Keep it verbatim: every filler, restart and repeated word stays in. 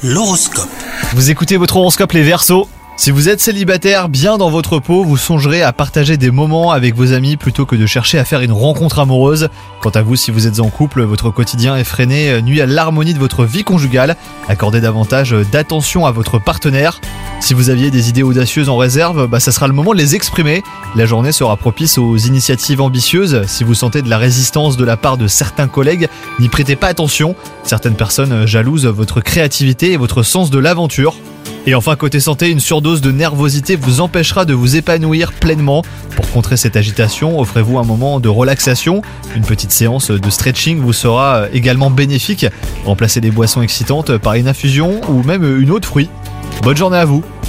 L'horoscope. Vous écoutez votre horoscope les Verseaux. Si vous êtes célibataire, bien dans votre peau, vous songerez à partager des moments avec vos amis plutôt que de chercher à faire une rencontre amoureuse. Quant à vous, si vous êtes en couple, votre quotidien effréné nuit à l'harmonie de votre vie conjugale. Accordez davantage d'attention à votre partenaire. Si vous aviez des idées audacieuses en réserve, bah ça sera le moment de les exprimer. La journée sera propice aux initiatives ambitieuses. Si vous sentez de la résistance de la part de certains collègues, n'y prêtez pas attention. Certaines personnes jalousent votre créativité et votre sens de l'aventure. Et enfin, côté santé, une surdose de nervosité vous empêchera de vous épanouir pleinement. Pour contrer cette agitation, offrez-vous un moment de relaxation. Une petite séance de stretching vous sera également bénéfique. Remplacez les boissons excitantes par une infusion ou même une eau de fruits. Bonne journée à vous!